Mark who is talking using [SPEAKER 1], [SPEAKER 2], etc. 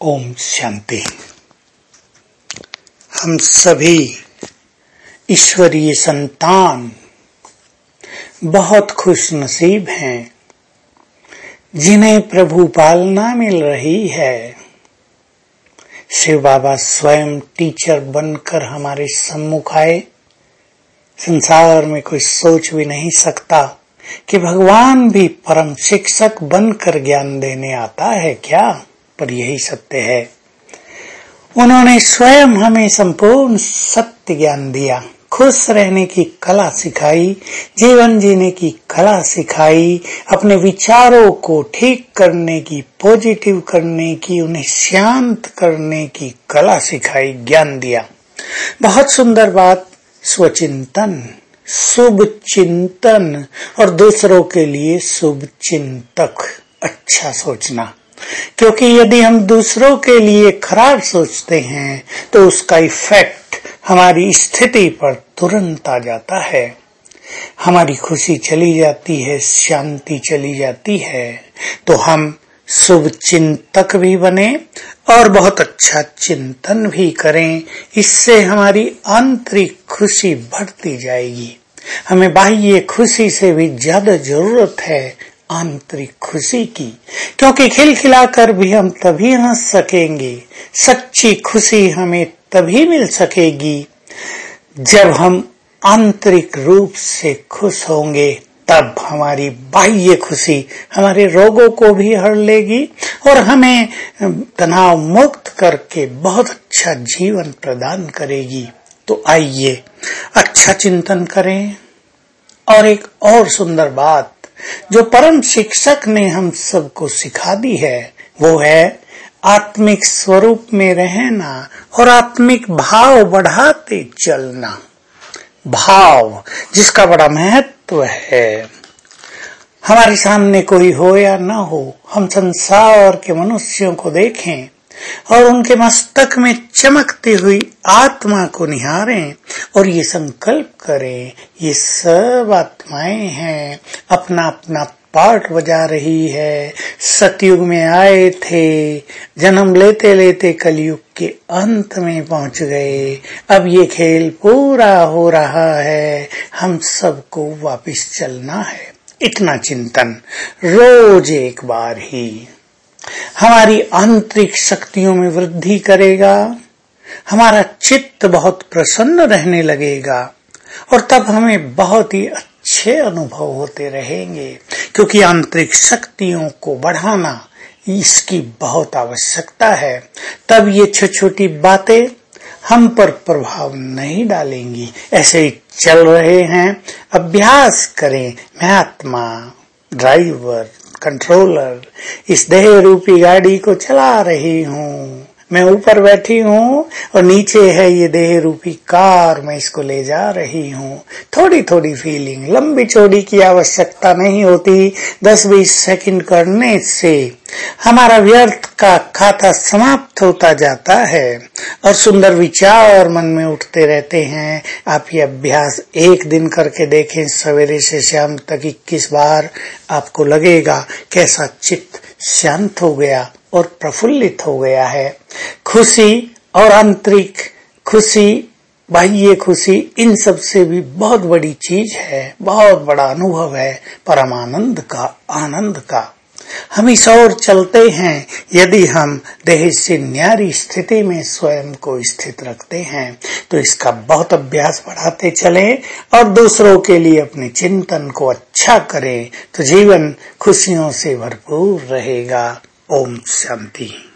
[SPEAKER 1] ओम शांति। हम सभी ईश्वरीय संतान बहुत खुश नसीब हैं जिन्हें प्रभु पालना मिल रही है। शिव बाबा स्वयं टीचर बनकर हमारे सम्मुख आए। संसार में कोई सोच भी नहीं सकता कि भगवान भी परम शिक्षक बनकर ज्ञान देने आता है क्या, पर यही सत्य है। उन्होंने स्वयं हमें संपूर्ण सत्य ज्ञान दिया, खुश रहने की कला सिखाई, जीवन जीने की कला सिखाई, अपने विचारों को ठीक करने की, पॉजिटिव करने की, उन्हें शांत करने की कला सिखाई, ज्ञान दिया। बहुत सुंदर बात, स्वचिंतन, शुभ चिंतन और दूसरों के लिए शुभ चिंतक, अच्छा सोचना। क्योंकि यदि हम दूसरों के लिए खराब सोचते हैं तो उसका इफेक्ट हमारी स्थिति पर तुरंत आ जाता है। हमारी खुशी चली जाती है, शांति चली जाती है। तो हम शुभ चिंतक भी बने और बहुत अच्छा चिंतन भी करें। इससे हमारी आंतरिक खुशी बढ़ती जाएगी। हमें बाह्य खुशी से भी ज्यादा जरूरत है आंतरिक खुशी की, क्योंकि खिलखिलाकर भी हम तभी हंस सकेंगे। सच्ची खुशी हमें तभी मिल सकेगी जब हम आंतरिक रूप से खुश होंगे। तब हमारी बाह्य खुशी हमारे रोगों को भी हर लेगी और हमें तनाव मुक्त करके बहुत अच्छा जीवन प्रदान करेगी। तो आइए अच्छा चिंतन करें। और एक और सुंदर बात जो परम शिक्षक ने हम सबको सिखा दी है, वो है आत्मिक स्वरूप में रहना और आत्मिक भाव बढ़ाते चलना। भाव जिसका बड़ा महत्व है। हमारे सामने कोई हो या ना हो, हम संसार के मनुष्यों को देखें और उनके मस्तक में चमकती हुई आत्मा को निहारें और ये संकल्प करें, ये सब आत्माएं हैं, अपना अपना पार्ट बजा रही है। सतयुग में आए थे, जन्म लेते लेते कलयुग के अंत में पहुंच गए। अब ये खेल पूरा हो रहा है, हम सबको वापस चलना है। इतना चिंतन रोज एक बार ही हमारी आंतरिक शक्तियों में वृद्धि करेगा। हमारा चित्त बहुत प्रसन्न रहने लगेगा और तब हमें बहुत ही अच्छे अनुभव होते रहेंगे, क्योंकि आंतरिक शक्तियों को बढ़ाना इसकी बहुत आवश्यकता है। तब ये छोटी छोटी बातें हम पर प्रभाव नहीं डालेंगी। ऐसे ही चल रहे हैं, अभ्यास करें। मैं आत्मा, ड्राइवर, कंट्रोलर इस देह रूपी गाड़ी को चला रही हूँ। मैं ऊपर बैठी हूँ और नीचे है ये देह रूपी कार, मैं इसको ले जा रही हूँ। थोड़ी थोड़ी फीलिंग, लंबी चौड़ी की आवश्यकता नहीं होती। 10-20 सेकंड करने से हमारा व्यर्थ का खाता समाप्त होता जाता है और सुंदर विचार मन में उठते रहते हैं। आप ये अभ्यास एक दिन करके देखें, सवेरे से शाम तक 21 बार। आपको लगेगा कैसा चित्त शांत हो गया और प्रफुल्लित हो गया है। खुशी और आंतरिक खुशी, बाह्य खुशी, इन सब से भी बहुत बड़ी चीज है, बहुत बड़ा अनुभव है परमानंद का, आनंद का। हम इस ओर चलते हैं यदि हम देह से न्यारी स्थिति में स्वयं को स्थित रखते हैं। तो इसका बहुत अभ्यास बढ़ाते चलें और दूसरों के लिए अपने चिंतन को अच्छा करें, तो जीवन खुशियों से भरपूर रहेगा। ओम शांति।